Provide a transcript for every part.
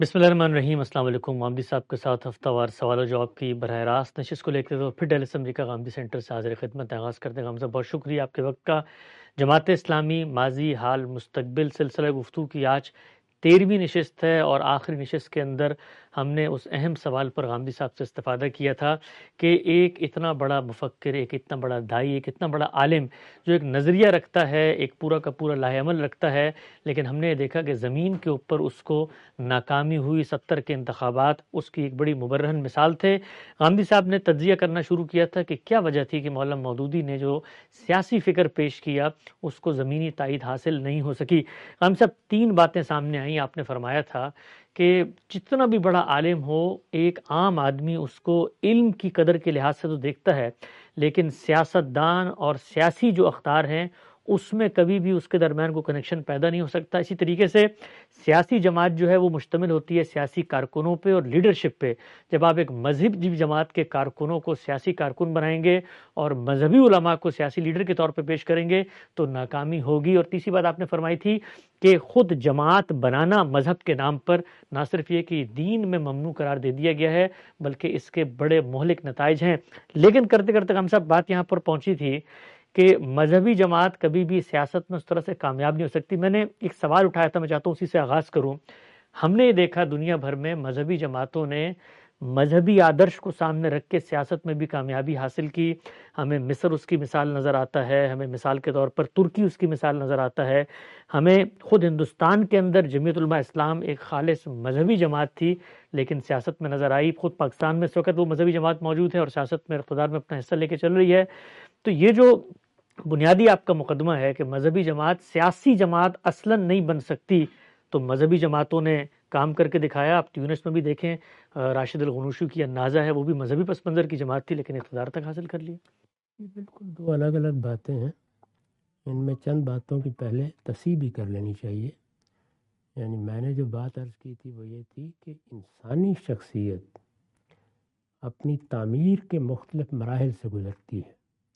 بسم اللہ الرحمن الرحیم۔ السلام علیکم۔ غامدی صاحب کے ساتھ ہفتہ وار سوال و جواب کی براہ راست نشست کو لے کے تو پھر ڈیلس امریکہ غامدی سینٹر سے حاضر خدمت آغاز کرتے ہیں۔ غام صاحب بہت شکریہ آپ کے وقت کا۔ جماعت اسلامی ماضی حال مستقبل سلسلہ گفتگو کی آج 13ویں نشست ہے، اور آخری نشست کے اندر ہم نے اس اہم سوال پر غامدی صاحب سے استفادہ کیا تھا کہ ایک اتنا بڑا مفکر، ایک اتنا بڑا دائی، ایک اتنا بڑا عالم جو ایک نظریہ رکھتا ہے، ایک پورا کا پورا لاہ عمل رکھتا ہے، لیکن ہم نے دیکھا کہ زمین کے اوپر اس کو ناکامی ہوئی۔ 70 کے انتخابات اس کی ایک بڑی مبرہن مثال تھے۔ غامدی صاحب نے تجزیہ کرنا شروع کیا تھا کہ کیا وجہ تھی کہ مولانا مودودی نے جو سیاسی فکر پیش کیا اس کو زمینی تائید حاصل نہیں ہو سکی۔ غامدی صاحب 3 باتیں سامنے آئیں۔ آپ نے فرمایا تھا کہ جتنا بھی بڑا عالم ہو، ایک عام آدمی اس کو علم کی قدر کے لحاظ سے تو دیکھتا ہے، لیکن سیاستدان اور سیاسی جو اقدار ہیں اس میں کبھی بھی اس کے درمیان کوئی کنیکشن پیدا نہیں ہو سکتا۔ اسی طریقے سے سیاسی جماعت جو ہے وہ مشتمل ہوتی ہے سیاسی کارکنوں پہ اور لیڈرشپ پہ۔ جب آپ ایک مذہبی جماعت کے کارکنوں کو سیاسی کارکن بنائیں گے اور مذہبی علماء کو سیاسی لیڈر کے طور پہ پیش کریں گے تو ناکامی ہوگی۔ اور تیسری بات آپ نے فرمائی تھی کہ خود جماعت بنانا مذہب کے نام پر نہ صرف یہ کہ دین میں ممنوع قرار دے دیا گیا ہے بلکہ اس کے بڑے مہلک نتائج ہیں۔ لیکن کرتے کرتے ہم سب بات یہاں پر پہنچی تھی کہ مذہبی جماعت کبھی بھی سیاست میں اس طرح سے کامیاب نہیں ہو سکتی۔ میں نے ایک سوال اٹھایا تھا، میں چاہتا ہوں اسی سے آغاز کروں۔ ہم نے یہ دیکھا دنیا بھر میں مذہبی جماعتوں نے مذہبی آدرش کو سامنے رکھ کے سیاست میں بھی کامیابی حاصل کی۔ ہمیں مصر اس کی مثال نظر آتا ہے، ہمیں مثال کے طور پر ترکی اس کی مثال نظر آتا ہے، ہمیں خود ہندوستان کے اندر جمعیت علماء اسلام ایک خالص مذہبی جماعت تھی لیکن سیاست میں نظر آئی۔ خود پاکستان میں اس وقت وہ مذہبی جماعت موجود ہے اور سیاست میں اقتدار میں اپنا حصہ لے کے چل رہی ہے۔ تو یہ جو بنیادی آپ کا مقدمہ ہے کہ مذہبی جماعت سیاسی جماعت اصلاً نہیں بن سکتی، تو مذہبی جماعتوں نے کام کر کے دکھایا۔ آپ تیونس میں بھی دیکھیں، راشد الغنوشی کی النازہ ہے، وہ بھی مذہبی پس منظر کی جماعت تھی لیکن اقتدار تک حاصل کر لیا۔ یہ بالکل 2 الگ الگ باتیں ہیں۔ ان میں چند باتوں کی پہلے تصحیح بھی کر لینی چاہیے۔ یعنی میں نے جو بات عرض کی تھی وہ یہ تھی کہ انسانی شخصیت اپنی تعمیر کے مختلف مراحل سے گزرتی ہے۔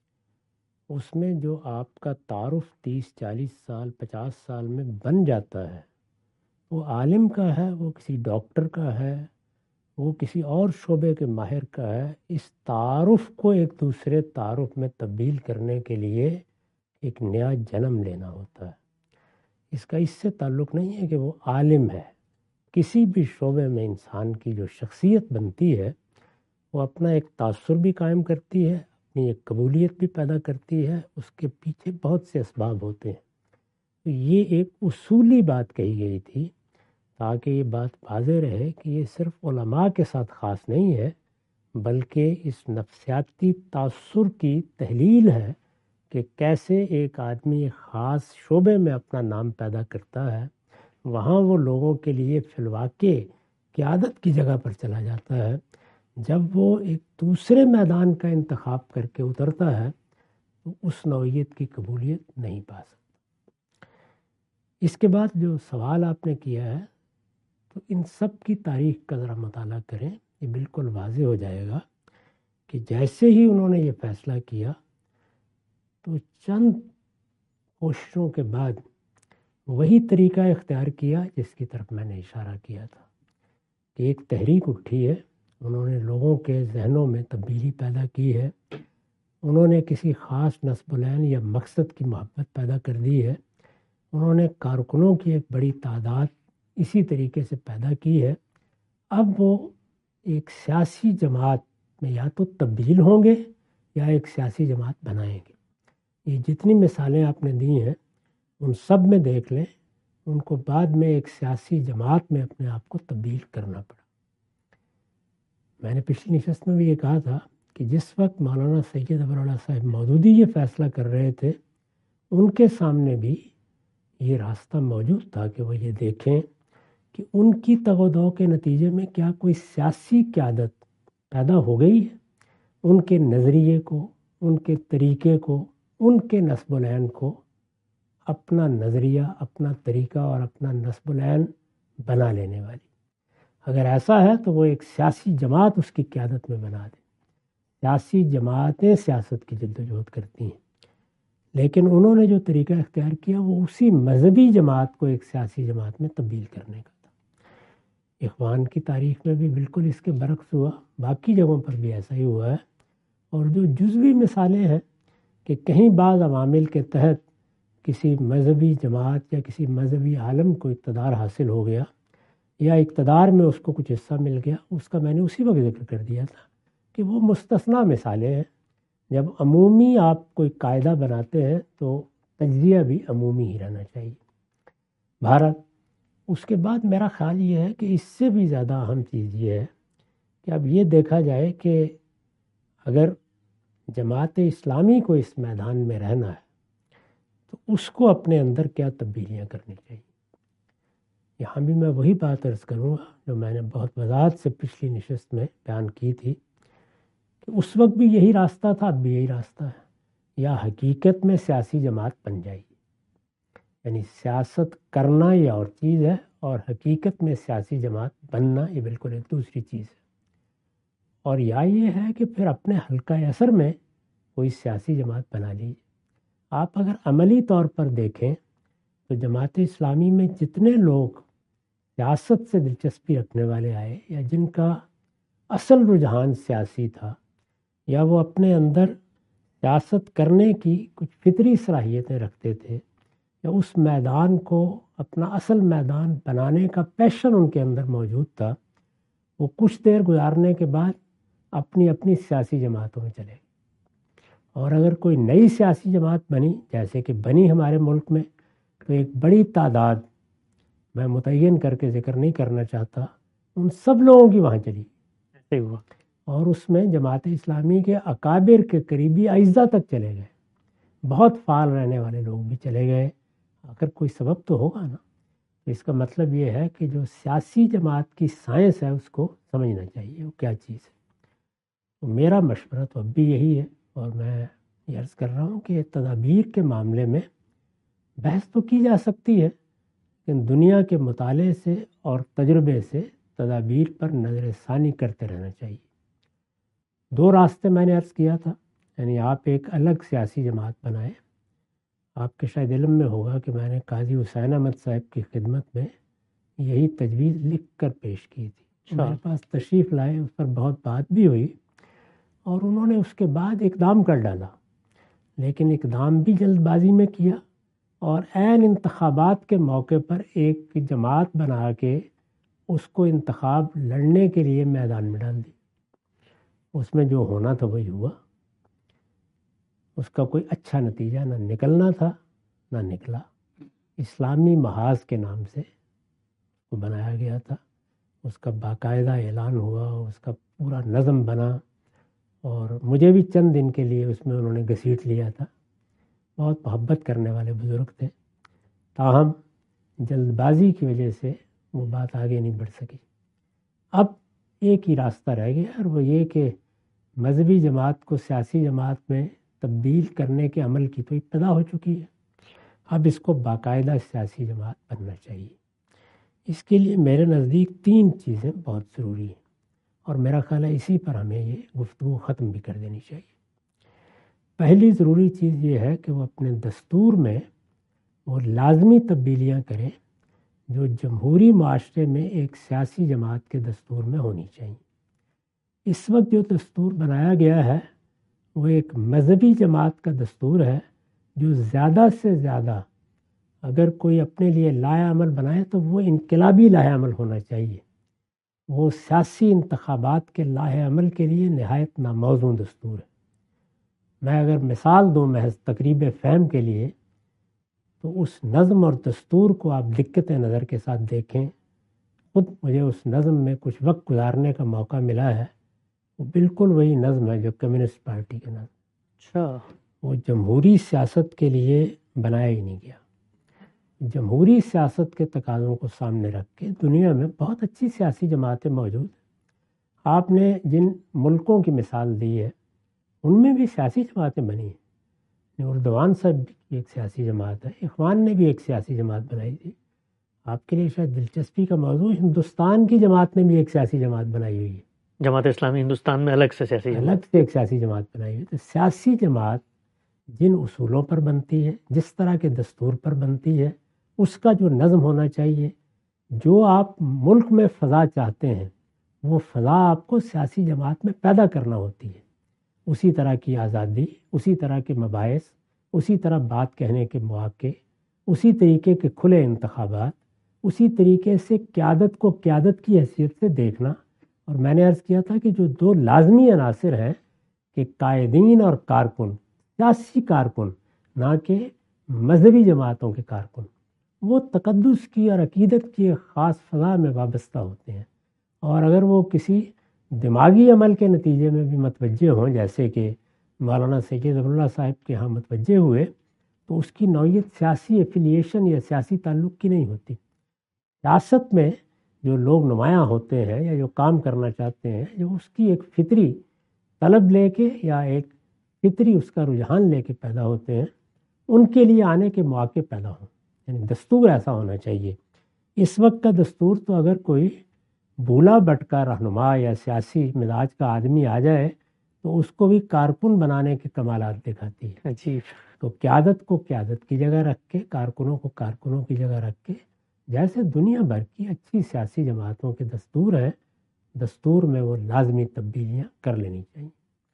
اس میں جو آپ کا تعارف 30-40 سال 50 سال میں بن جاتا ہے، وہ عالم کا ہے، وہ کسی ڈاکٹر کا ہے، وہ کسی اور شعبے کے ماہر کا ہے۔ اس تعارف کو ایک دوسرے تعارف میں تبدیل کرنے کے لیے ایک نیا جنم لینا ہوتا ہے۔ اس کا اس سے تعلق نہیں ہے کہ وہ عالم ہے۔ کسی بھی شعبے میں انسان کی جو شخصیت بنتی ہے وہ اپنا ایک تاثر بھی قائم کرتی ہے، اپنی ایک قبولیت بھی پیدا کرتی ہے، اس کے پیچھے بہت سے اسباب ہوتے ہیں۔ تو یہ ایک اصولی بات کہی گئی تھی تاکہ یہ بات واضح رہے کہ یہ صرف علماء کے ساتھ خاص نہیں ہے بلکہ اس نفسیاتی تاثر کی تحلیل ہے کہ کیسے ایک آدمی ایک خاص شعبے میں اپنا نام پیدا کرتا ہے، وہاں وہ لوگوں کے لیے فی الواقع قیادت کی جگہ پر چلا جاتا ہے۔ جب وہ ایک دوسرے میدان کا انتخاب کر کے اترتا ہے تو اس نوعیت کی قبولیت نہیں پا سکتا۔ اس کے بعد جو سوال آپ نے کیا ہے تو ان سب کی تاریخ کا ذرا مطالعہ کریں، یہ بالکل واضح ہو جائے گا کہ جیسے ہی انہوں نے یہ فیصلہ کیا تو چند کوششوں کے بعد وہی طریقہ اختیار کیا جس کی طرف میں نے اشارہ کیا تھا کہ ایک تحریک اٹھی ہے، انہوں نے لوگوں کے ذہنوں میں تبدیلی پیدا کی ہے، انہوں نے کسی خاص نصب العین یا مقصد کی محبت پیدا کر دی ہے، انہوں نے کارکنوں کی ایک بڑی تعداد اسی طریقے سے پیدا کی ہے۔ اب وہ ایک سیاسی جماعت میں یا تو تبدیل ہوں گے یا ایک سیاسی جماعت بنائیں گے۔ یہ جتنی مثالیں آپ نے دی ہیں ان سب میں دیکھ لیں، ان کو بعد میں ایک سیاسی جماعت میں اپنے آپ کو تبدیل کرنا پڑا۔ میں نے پچھلی نشست میں بھی یہ کہا تھا کہ جس وقت مولانا سید ابوالعلا صاحب مودودی یہ فیصلہ کر رہے تھے، ان کے سامنے بھی یہ راستہ موجود تھا کہ وہ یہ دیکھیں کہ ان کی تگ و دو کے نتیجے میں کیا کوئی سیاسی قیادت پیدا ہو گئی ہے۔ ان کے نظریے کو، ان کے طریقے کو، ان کے نصب العین کو اپنا نظریہ، اپنا طریقہ اور اپنا نصب العین بنا لینے والی۔ اگر ایسا ہے تو وہ ایک سیاسی جماعت اس کی قیادت میں بنا دیں۔ سیاسی جماعتیں سیاست کی جدوجہد کرتی ہیں، لیکن انہوں نے جو طریقہ اختیار کیا وہ اسی مذہبی جماعت کو ایک سیاسی جماعت میں تبدیل کرنے کا تھا۔ اخوان کی تاریخ میں بھی بالکل اس کے برعکس ہوا، باقی جگہوں پر بھی ایسا ہی ہوا ہے۔ اور جو جزوی مثالیں ہیں کہ کہیں بعض عوامل کے تحت کسی مذہبی جماعت یا کسی مذہبی عالم کو اقتدار حاصل ہو گیا یا اقتدار میں اس کو کچھ حصہ مل گیا، اس کا میں نے اسی وقت ذکر کر دیا تھا کہ وہ مستثنیٰ مثالیں ہیں۔ جب عمومی آپ کوئی قاعدہ بناتے ہیں تو تجزیہ بھی عمومی ہی رہنا چاہیے۔ بھارت اس کے بعد میرا خیال یہ ہے کہ اس سے بھی زیادہ اہم چیز یہ ہے کہ اب یہ دیکھا جائے کہ اگر جماعت اسلامی کو اس میدان میں رہنا ہے تو اس کو اپنے اندر کیا تبدیلیاں کرنی چاہیے۔ یہاں بھی میں وہی بات عرض کروں گا جو میں نے بہت وضاحت سے پچھلی نشست میں بیان کی تھی کہ اس وقت بھی یہی راستہ تھا، اب بھی یہی راستہ ہے۔ یا حقیقت میں سیاسی جماعت بن جائے، یعنی سیاست کرنا یہ اور چیز ہے اور حقیقت میں سیاسی جماعت بننا یہ بالکل ایک دوسری چیز ہے۔ اور یا یہ ہے کہ پھر اپنے حلقہ اثر میں کوئی سیاسی جماعت بنا لیجیے۔ آپ اگر عملی طور پر دیکھیں تو جماعت اسلامی میں جتنے لوگ سیاست سے دلچسپی رکھنے والے آئے یا جن کا اصل رجحان سیاسی تھا یا وہ اپنے اندر سیاست کرنے کی کچھ فطری صلاحیتیں رکھتے تھے یا اس میدان کو اپنا اصل میدان بنانے کا پیشن ان کے اندر موجود تھا، وہ کچھ دیر گزارنے کے بعد اپنی اپنی سیاسی جماعتوں میں چلے گئے۔ اور اگر کوئی نئی سیاسی جماعت بنی جیسے کہ بنی ہمارے ملک میں، تو ایک بڑی تعداد، میں متعین کر کے ذکر نہیں کرنا چاہتا، ان سب لوگوں کی وہاں چلی ایسے ہوا۔ اور اس میں جماعت اسلامی کے اکابر کے قریبی اعزا تک چلے گئے، بہت فعال رہنے والے لوگ بھی چلے گئے۔ اگر کوئی سبب تو ہوگا نا، تو اس کا مطلب یہ ہے کہ جو سیاسی جماعت کی سائنس ہے اس کو سمجھنا چاہیے وہ کیا چیز ہے۔ تو میرا مشورہ تو اب بھی یہی ہے، اور میں یہ عرض کر رہا ہوں کہ تدابیر کے معاملے میں بحث تو کی جا سکتی ہے، لیکن دنیا کے مطالعے سے اور تجربے سے تدابیر پر نظر ثانی کرتے رہنا چاہیے۔ دو راستے میں نے عرض کیا تھا، یعنی آپ ایک الگ سیاسی جماعت بنائیں۔ آپ کے شاید علم میں ہوگا کہ میں نے قاضی حسین احمد صاحب کی خدمت میں یہی تجویز لکھ کر پیش کی تھی، میرے پاس تشریف لائے، اس پر بہت بات بھی ہوئی اور انہوں نے اس کے بعد اقدام کر ڈالا، لیکن اقدام بھی جلد بازی میں کیا اور عین انتخابات کے موقع پر ایک جماعت بنا کے اس کو انتخاب لڑنے کے لیے میدان میں ڈال دی۔ اس میں جو ہونا تھا وہی ہوا، اس کا کوئی اچھا نتیجہ نہ نکلنا تھا نہ نکلا۔ اسلامی محاذ کے نام سے وہ بنایا گیا تھا، اس کا باقاعدہ اعلان ہوا، اس کا پورا نظم بنا، اور مجھے بھی چند دن کے لیے اس میں انہوں نے گھسیٹ لیا تھا۔ بہت محبت کرنے والے بزرگ تھے، تاہم جلد بازی کی وجہ سے وہ بات آگے نہیں بڑھ سکی۔ اب ایک ہی راستہ رہ گیا، اور وہ یہ کہ مذہبی جماعت کو سیاسی جماعت میں تبدیل کرنے کے عمل کی تو ابتدا ہو چکی ہے، اب اس کو باقاعدہ سیاسی جماعت بننا چاہیے۔ اس کے لیے میرے نزدیک 3 چیزیں بہت ضروری ہیں، اور میرا خیال ہے اسی پر ہمیں یہ گفتگو ختم بھی کر دینی چاہیے۔ پہلی ضروری چیز یہ ہے کہ وہ اپنے دستور میں وہ لازمی تبدیلیاں کریں جو جمہوری معاشرے میں ایک سیاسی جماعت کے دستور میں ہونی چاہیے۔ اس وقت جو دستور بنایا گیا ہے وہ ایک مذہبی جماعت کا دستور ہے، جو زیادہ سے زیادہ اگر کوئی اپنے لیے لائحہ عمل بنائے تو وہ انقلابی لائحہ عمل ہونا چاہیے، وہ سیاسی انتخابات کے لائحہ عمل کے لیے نہایت ناموزوں دستور ہے۔ میں اگر مثال دوں محض تقریب فہم کے لیے، تو اس نظم اور دستور کو آپ دقت نظر کے ساتھ دیکھیں، خود مجھے اس نظم میں کچھ وقت گزارنے کا موقع ملا ہے، وہ بالکل وہی نظم ہے جو کمیونسٹ پارٹی کا نظم۔ اچھا، وہ جمہوری سیاست کے لیے بنایا ہی نہیں گیا۔ جمہوری سیاست کے تقاضوں کو سامنے رکھ کے دنیا میں بہت اچھی سیاسی جماعتیں موجود ہیں۔ آپ نے جن ملکوں کی مثال دی ہے ان میں بھی سیاسی جماعتیں بنی ہیں۔ اردوان صاحب بھی ایک سیاسی جماعت ہے، اخوان نے بھی ایک سیاسی جماعت بنائی تھی۔ آپ کے لیے شاید دلچسپی کا موضوع، ہندوستان کی جماعت نے بھی ایک سیاسی جماعت بنائی ہوئی ہے، جماعت اسلامی ہندوستان میں الگ سے سیاسی جماعت، الگ سے ایک سیاسی جماعت بنائی ہوئی۔ تو سیاسی جماعت جن اصولوں پر بنتی ہے، جس طرح کے دستور پر بنتی ہے، اس کا جو نظم ہونا چاہیے، جو آپ ملک میں فضا چاہتے ہیں وہ فضا آپ کو سیاسی جماعت میں پیدا کرنا ہوتی ہے. اسی طرح کی آزادی، اسی طرح کے مباحث، اسی طرح بات کہنے کے مواقع، اسی طریقے کے کھلے انتخابات، اسی طریقے سے قیادت کو قیادت کی حیثیت سے دیکھنا. اور میں نے عرض کیا تھا کہ جو دو لازمی عناصر ہیں کہ قائدین اور کارکن، سیاسی کارکن نہ کہ مذہبی جماعتوں کے کارکن، وہ تقدس کی اور عقیدت کی ایک خاص فضا میں وابستہ ہوتے ہیں. اور اگر وہ کسی دماغی عمل کے نتیجے میں بھی متوجہ ہوں، جیسے کہ مولانا سید ظفراللہ صاحب کے ہاں متوجہ ہوئے، تو اس کی نوعیت سیاسی ایفیلیشن یا سیاسی تعلق کی نہیں ہوتی. سیاست میں جو لوگ نمایاں ہوتے ہیں یا جو کام کرنا چاہتے ہیں، جو اس کی ایک فطری طلب لے کے یا ایک فطری اس کا رجحان لے کے پیدا ہوتے ہیں، ان کے لیے آنے کے مواقع پیدا ہوں. یعنی دستور ایسا ہونا چاہیے. اس وقت کا دستور تو اگر کوئی بھولا بھٹکا رہنما یا سیاسی مزاج کا آدمی آ جائے تو اس کو بھی کارکن بنانے کے کمالات دکھاتی ہے. عجیب. تو قیادت کو قیادت کی جگہ رکھ کے، کارکنوں کو کارکنوں کی جگہ رکھ کے، جیسے دنیا بھر کی اچھی سیاسی جماعتوں کے دستور ہیں، دستور میں وہ لازمی تبدیلیاں کر لینی چاہیے.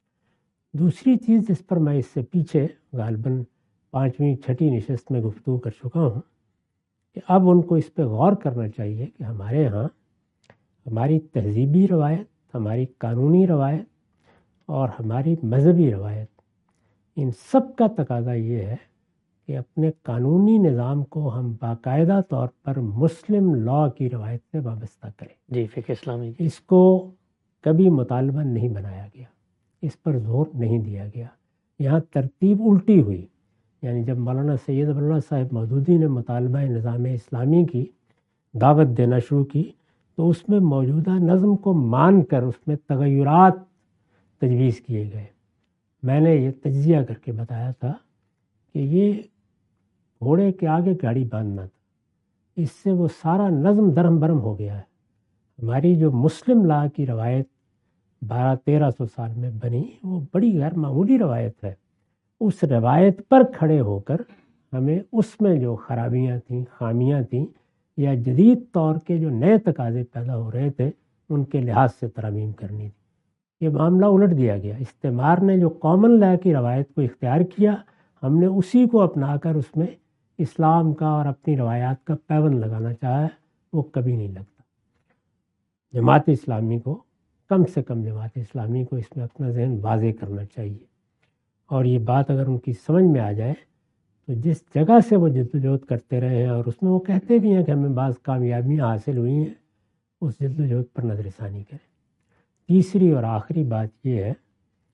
دوسری چیز جس پر میں اس سے پیچھے غالباً 5ویں 6ٹھی نشست میں گفتگو کر چکا ہوں کہ اب ان کو اس پہ غور کرنا چاہیے کہ ہمارے ہاں ہماری تہذیبی روایت، ہماری قانونی روایت اور ہماری مذہبی روایت، ان سب کا تقاضا یہ ہے کہ اپنے قانونی نظام کو ہم باقاعدہ طور پر مسلم لاء کی روایت سے وابستہ کریں. جی، فقہ اسلامی. اس کو کبھی مطالبہ نہیں بنایا گیا، اس پر زور نہیں دیا گیا. یہاں ترتیب الٹی ہوئی. یعنی جب مولانا سید ظفراللہ صاحب مودودی نے مطالبہ نظام اسلامی کی دعوت دینا شروع کی تو اس میں موجودہ نظم کو مان کر اس میں تغیرات تجویز کیے گئے. میں نے یہ تجزیہ کر کے بتایا تھا کہ یہ گھوڑے کے آگے گاڑی باندھنا تھا. اس سے وہ سارا نظم درہم برہم ہو گیا ہے. ہماری جو مسلم لا کی روایت 1200-1300 سال میں بنی، وہ بڑی غیر معمولی روایت ہے. اس روایت پر کھڑے ہو کر ہمیں اس میں جو خرابیاں تھیں، خامیاں تھیں، یا جدید طور کے جو نئے تقاضے پیدا ہو رہے تھے، ان کے لحاظ سے ترمیم کرنی تھی. یہ معاملہ الٹ دیا گیا. استعمار نے جو کامن لا کی روایت کو اختیار کیا، ہم نے اسی کو اپنا کر اس میں اسلام کا اور اپنی روایات کا پیوند لگانا چاہا ہے. وہ کبھی نہیں لگتا. جماعت اسلامی کو، کم سے کم جماعت اسلامی کو اس میں اپنا ذہن واضح کرنا چاہیے. اور یہ بات اگر ان کی سمجھ میں آ جائے تو جس جگہ سے وہ جدوجہد کرتے رہے ہیں، اور اس میں وہ کہتے بھی ہیں کہ ہمیں بعض کامیابیاں حاصل ہوئی ہیں، اس جدوجہد پر نظر ثانی کریں. تیسری اور آخری بات یہ ہے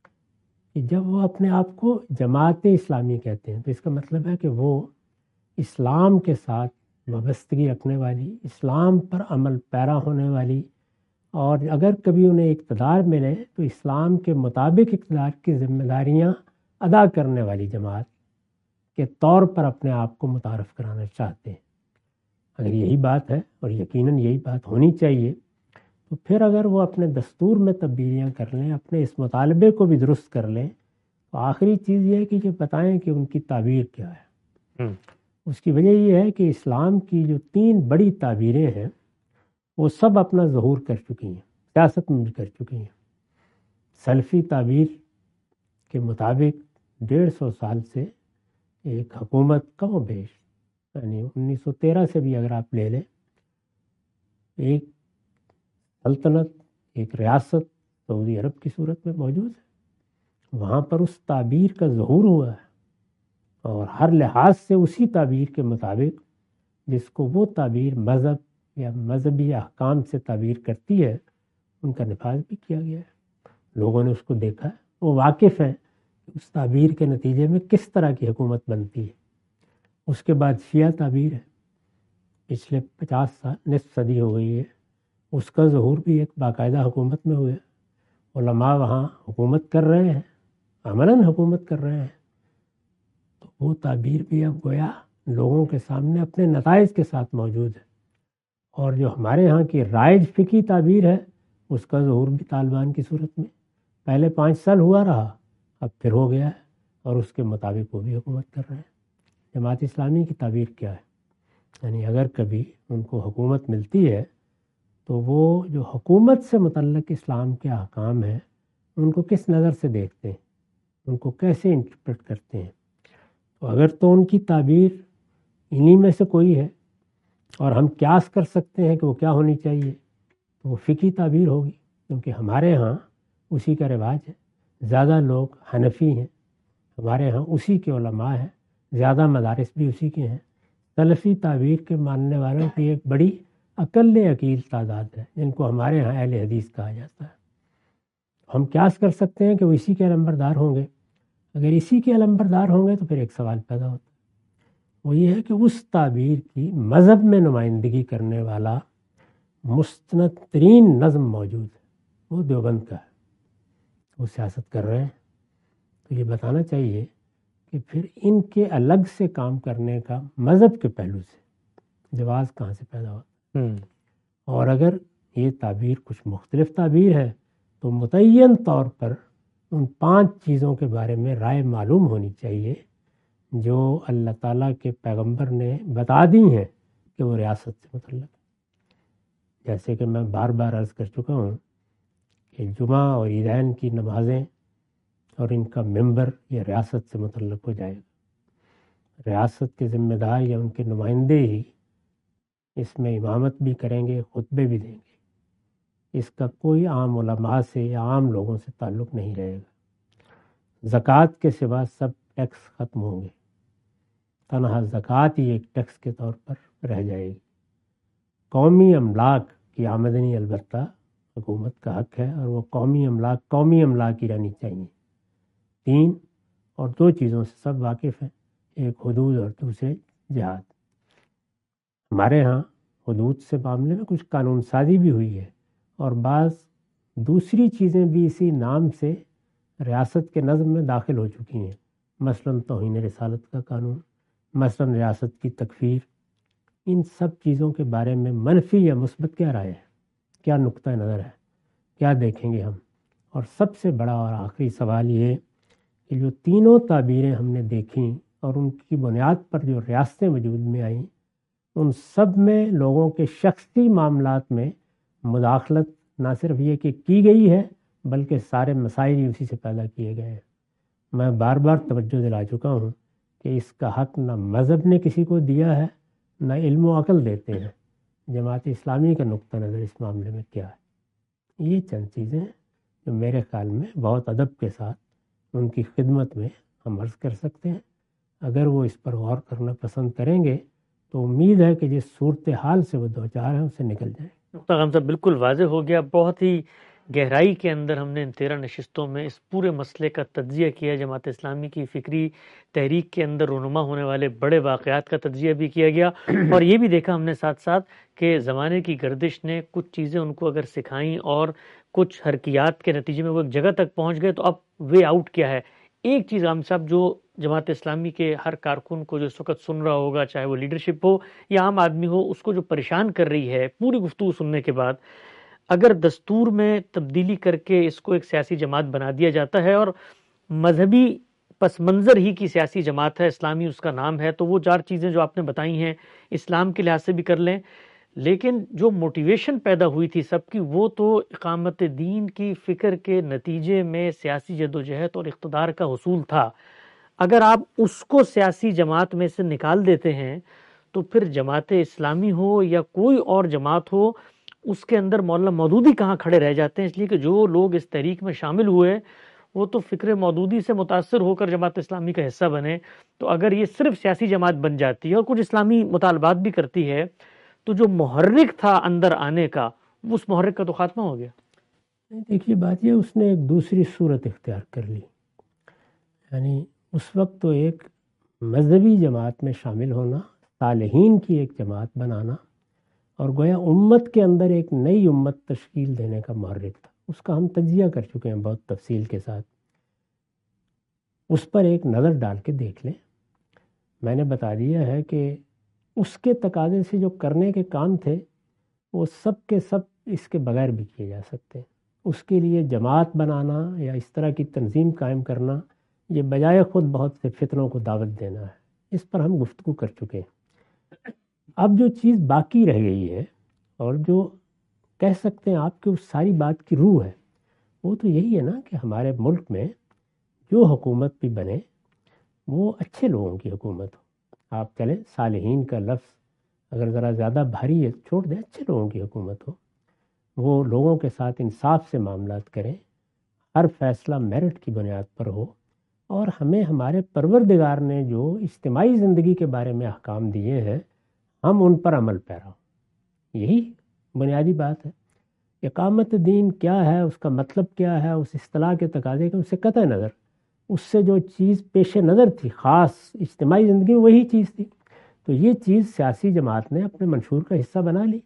کہ جب وہ اپنے آپ کو جماعت اسلامی کہتے ہیں تو اس کا مطلب ہے کہ وہ اسلام کے ساتھ وابستگی رکھنے والی، اسلام پر عمل پیرا ہونے والی، اور اگر کبھی انہیں اقتدار ملے تو اسلام کے مطابق اقتدار کی ذمہ داریاں ادا کرنے والی جماعت کے طور پر اپنے آپ کو متعارف کرانا چاہتے ہیں. اگر یہی بات ہے، اور یقیناً یہی بات ہونی چاہیے، تو پھر اگر وہ اپنے دستور میں تبدیلیاں کر لیں، اپنے اس مطالبے کو بھی درست کر لیں، تو آخری چیز یہ ہے کہ یہ بتائیں کہ ان کی تعبیر کیا ہے. اس کی وجہ یہ ہے کہ اسلام کی جو 3 بڑی تعبیریں ہیں وہ سب اپنا ظہور کر چکی ہیں، سیاست میں بھی کر چکی ہیں. سلفی تعبیر کے مطابق 150 سال سے ایک حکومت کم و بیش، یعنی 1913 سے بھی اگر آپ لے لیں، ایک سلطنت، ایک ریاست سعودی عرب کی صورت میں موجود ہے. وہاں پر اس تعبیر کا ظہور ہوا ہے، اور ہر لحاظ سے اسی تعبیر کے مطابق جس کو وہ تعبیر مذہب یا مذہبی احکام سے تعبیر کرتی ہے، ان کا نفاذ بھی کیا گیا ہے. لوگوں نے اس کو دیکھا ہے، وہ واقف ہیں کہ اس تعبیر کے نتیجے میں کس طرح کی حکومت بنتی ہے. اس کے بعد شیعہ تعبیر ہے، پچھلے 50 سال، نصف صدی ہو گئی ہے، اس کا ظہور بھی ایک باقاعدہ حکومت میں ہوا. علماء وہاں حکومت کر رہے ہیں، عملاً حکومت کر رہے ہیں. تو وہ تعبیر بھی اب گویا لوگوں کے سامنے اپنے نتائج کے ساتھ موجود ہے. اور جو ہمارے ہاں کی رائج فقی تعبیر ہے، اس کا ظہور بھی طالبان کی صورت میں پہلے 5 سال ہوا رہا، اب پھر ہو گیا ہے، اور اس کے مطابق وہ بھی حکومت کر رہے ہیں. جماعت اسلامی کی تعبیر کیا ہے؟ یعنی اگر کبھی ان کو حکومت ملتی ہے تو وہ جو حکومت سے متعلق اسلام کے احکام ہیں ان کو کس نظر سے دیکھتے ہیں، ان کو کیسے انٹرپریٹ کرتے ہیں. تو اگر تو ان کی تعبیر انہی میں سے کوئی ہے اور ہم قیاس کر سکتے ہیں کہ وہ کیا ہونی چاہیے، تو وہ فقہی تعبیر ہوگی، کیونکہ ہمارے ہاں اسی کا رواج ہے. زیادہ لوگ حنفی ہیں، ہمارے ہاں اسی کے علماء ہیں، زیادہ مدارس بھی اسی کے ہیں. سلفی تعبیر کے ماننے والوں کی ایک بڑی اقل عقیل تعداد ہے، جن کو ہمارے ہاں اہل حدیث کہا جاتا ہے. ہم قیاس کر سکتے ہیں کہ وہ اسی کے علمبردار ہوں گے. اگر اسی کے علمبردار ہوں گے تو پھر ایک سوال پیدا ہوتا ہے، وہ یہ ہے کہ اس تعبیر کی مذہب میں نمائندگی کرنے والا مستند ترین نظم موجود ہے، وہ دیوبند کا ہے. وہ سیاست کر رہے ہیں تو یہ بتانا چاہیے کہ پھر ان کے الگ سے کام کرنے کا مذہب کے پہلو سے جواز کہاں سے پیدا ہوتا ہے. اور اگر یہ تعبیر کچھ مختلف تعبیر ہے تو متعین طور پر ان 5 چیزوں کے بارے میں رائے معلوم ہونی چاہیے جو اللہ تعالیٰ کے پیغمبر نے بتا دی ہیں کہ وہ ریاست سے متعلق ہے. جیسے کہ میں بار بار عرض کر چکا ہوں کہ جمعہ اور عیدین کی نمازیں اور ان کا ممبر یہ ریاست سے متعلق ہو جائے گا. ریاست کے ذمہ دار یا ان کے نمائندے ہی اس میں امامت بھی کریں گے، خطبے بھی دیں گے. اس کا کوئی عام علماء سے یا عام لوگوں سے تعلق نہیں رہے گا. زکوٰۃ کے سوا سب ٹیکس ختم ہوں گے، تنہا زکوٰۃ ہی ایک ٹیکس کے طور پر رہ جائے گی. قومی املاک کی آمدنی البتہ حکومت کا حق ہے، اور وہ قومی املاک ہی رہنی چاہیے. 3 اور 2 چیزوں سے سب واقف ہیں، ایک حدود اور دوسرے جہاد. ہمارے ہاں حدود سے معاملے میں کچھ قانون سازی بھی ہوئی ہے، اور بعض دوسری چیزیں بھی اسی نام سے ریاست کے نظم میں داخل ہو چکی ہیں. مثلاً توہین رسالت کا قانون، مثلاً ریاست کی تکفیر. ان سب چیزوں کے بارے میں منفی یا مثبت کیا رائے ہے، کیا نقطہ نظر ہے، کیا دیکھیں گے ہم. اور سب سے بڑا اور آخری سوال یہ کہ جو تینوں تعبیریں ہم نے دیکھیں اور ان کی بنیاد پر جو ریاستیں وجود میں آئیں، ان سب میں لوگوں کے شخصی معاملات میں مداخلت نہ صرف یہ کہ کی گئی ہے بلکہ سارے مسائل ہی اسی سے پیدا کیے گئے ہیں. میں بار بار توجہ دلا چکا ہوں کہ اس کا حق نہ مذہب نے کسی کو دیا ہے، نہ علم و عقل دیتے ہیں. جماعت اسلامی کا نقطہ نظر اس معاملے میں کیا ہے؟ یہ چند چیزیں جو میرے خیال میں بہت ادب کے ساتھ ان کی خدمت میں ہم عرض کر سکتے ہیں. اگر وہ اس پر غور کرنا پسند کریں گے تو امید ہے کہ جس صورتحال سے وہ دوچار ہیں اس سے نکل جائیں. نقطہ غم صاحب بالکل واضح ہو گیا. بہت ہی گہرائی کے اندر ہم نے ان 13 نشستوں میں اس پورے مسئلے کا تجزیہ کیا. جماعت اسلامی کی فکری تحریک کے اندر رونما ہونے والے بڑے واقعات کا تجزیہ بھی کیا گیا، اور یہ بھی دیکھا ہم نے ساتھ ساتھ کہ زمانے کی گردش نے کچھ چیزیں ان کو اگر سکھائیں اور کچھ حرکیات کے نتیجے میں وہ ایک جگہ تک پہنچ گئے تو اب وے آؤٹ کیا ہے. ایک چیز غم صاحب جو جماعت اسلامی کے ہر کارکن کو جو اس وقت سن رہا ہوگا، چاہے وہ لیڈرشپ ہو یا عام آدمی ہو، اس کو جو پریشان کر رہی ہے پوری گفتگو سننے کے بعد، اگر دستور میں تبدیلی کر کے اس کو ایک سیاسی جماعت بنا دیا جاتا ہے اور مذہبی پس منظر ہی کی سیاسی جماعت ہے، اسلامی اس کا نام ہے، تو وہ 4 چیزیں جو آپ نے بتائی ہیں اسلام کے لحاظ سے بھی کر لیں، لیکن جو موٹیویشن پیدا ہوئی تھی سب کی وہ تو اقامت دین کی فکر کے نتیجے میں سیاسی جدوجہد اور اقتدار کا حصول تھا. اگر آپ اس کو سیاسی جماعت میں سے نکال دیتے ہیں تو پھر جماعت اسلامی ہو یا کوئی اور جماعت ہو، اس کے اندر مولانا مودودی کہاں کھڑے رہ جاتے ہیں. اس لیے کہ جو لوگ اس تحریک میں شامل ہوئے وہ تو فکر مودودی سے متاثر ہو کر جماعت اسلامی کا حصہ بنے. تو اگر یہ صرف سیاسی جماعت بن جاتی ہے اور کچھ اسلامی مطالبات بھی کرتی ہے تو جو محرک تھا اندر آنے کا، اس محرک کا تو خاتمہ ہو گیا. دیکھیے بات یہ، اس نے ایک دوسری صورت اختیار کر لی. یعنی اس وقت تو ایک مذہبی جماعت میں شامل ہونا، صالحین کی ایک جماعت بنانا، اور گویا امت کے اندر ایک نئی امت تشکیل دینے کا محرک تھا. اس کا ہم تجزیہ کر چکے ہیں بہت تفصیل کے ساتھ. اس پر ایک نظر ڈال کے دیکھ لیں. میں نے بتا دیا ہے کہ اس کے تقاضے سے جو کرنے کے کام تھے وہ سب کے سب اس کے بغیر بھی کیے جا سکتے ہیں. اس کے لیے جماعت بنانا یا اس طرح کی تنظیم قائم کرنا یہ بجائے خود بہت سے فتنوں کو دعوت دینا ہے. اس پر ہم گفتگو کر چکے ہیں. اب جو چیز باقی رہ گئی ہے اور جو کہہ سکتے ہیں آپ کہ اس ساری بات کی روح ہے، وہ تو یہی ہے نا کہ ہمارے ملک میں جو حکومت بھی بنے وہ اچھے لوگوں کی حکومت ہو۔ آپ چلیں، صالحین کا لفظ اگر ذرا زیادہ بھاری ہے چھوڑ دیں، اچھے لوگوں کی حکومت ہو، وہ لوگوں کے ساتھ انصاف سے معاملات کریں، ہر فیصلہ میرٹ کی بنیاد پر ہو، اور ہمیں ہمارے پروردگار نے جو اجتماعی زندگی کے بارے میں احکام دیے ہیں ہم ان پر عمل پیرا ہوں۔ یہی بنیادی بات ہے۔ اقامت دین کیا ہے، اس کا مطلب کیا ہے، اس اصطلاح کے تقاضے کے اس سے قطع نظر اس سے جو چیز پیش نظر تھی خاص اجتماعی زندگی میں وہی چیز تھی، تو یہ چیز سیاسی جماعت نے اپنے منشور کا حصہ بنا لی۔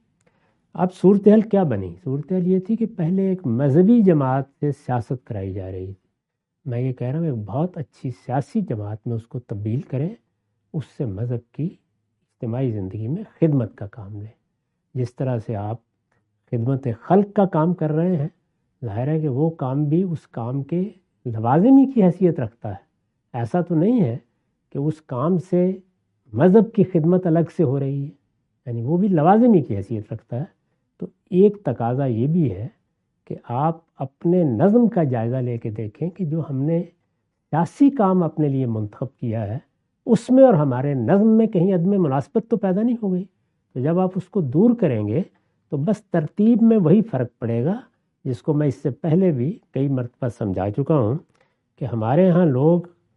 اب صورتحال کیا بنی؟ صورتحال یہ تھی کہ پہلے ایک مذہبی جماعت سے سیاست کرائی جا رہی تھی۔ میں یہ کہہ رہا ہوں ایک بہت اچھی سیاسی جماعت میں اس کو تبدیل کریں، اس سے مذہب کی اجتماعی زندگی میں خدمت کا کام لیں۔ جس طرح سے آپ خدمت خلق کا کام کر رہے ہیں، ظاہر ہے کہ وہ کام بھی اس کام کے لوازمی کی حیثیت رکھتا ہے۔ ایسا تو نہیں ہے کہ اس کام سے مذہب کی خدمت الگ سے ہو رہی ہے، یعنی وہ بھی لوازمی کی حیثیت رکھتا ہے۔ تو ایک تقاضا یہ بھی ہے کہ آپ اپنے نظم کا جائزہ لے کے دیکھیں کہ جو ہم نے سیاسی کام اپنے لیے منتخب کیا ہے اس میں اور ہمارے نظم میں کہیں عدم مناسبت تو پیدا نہیں ہو گئی۔ تو جب آپ اس کو دور کریں گے تو بس ترتیب میں وہی فرق پڑے گا جس کو میں اس سے پہلے بھی کئی مرتبہ سمجھا چکا ہوں کہ ہمارے ہاں لوگ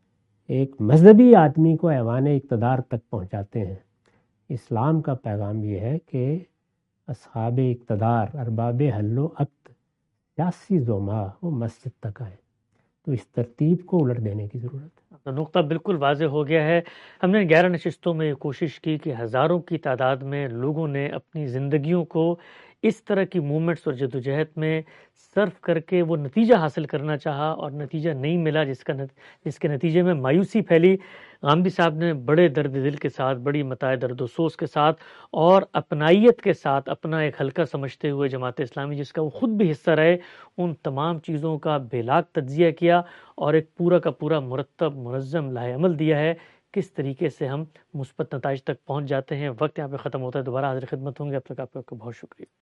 ایک مذہبی آدمی کو ایوان اقتدار تک پہنچاتے ہیں۔ اسلام کا پیغام یہ ہے کہ اصحاب اقتدار، ارباب حل و عقد، سیاسی زعماء وہ مسجد تک آئیں۔ تو اس ترتیب کو الٹ دینے کی ضرورت ہے۔ نقطہ بالکل واضح ہو گیا ہے۔ ہم نے 11 نشستوں میں یہ کوشش کی کہ ہزاروں کی تعداد میں لوگوں نے اپنی زندگیوں کو اس طرح کی موومنٹس اور جدوجہد میں صرف کر کے وہ نتیجہ حاصل کرنا چاہا اور نتیجہ نہیں ملا، جس کے نتیجے میں مایوسی پھیلی۔ غامدی صاحب نے بڑے درد دل کے ساتھ، بڑی متاع درد و سوز کے ساتھ اور اپنائیت کے ساتھ اپنا ایک حلقہ سمجھتے ہوئے جماعت اسلامی جس کا وہ خود بھی حصہ رہے، ان تمام چیزوں کا بے لاگ تجزیہ کیا اور ایک پورا کا پورا مرتب منظم لاہ عمل دیا ہے کس طریقے سے ہم مثبت نتائج تک پہنچ جاتے ہیں۔ وقت یہاں پہ ختم ہوتا ہے، دوبارہ حاضر خدمت ہوں گے، اب تک آپ کا بہت شکریہ۔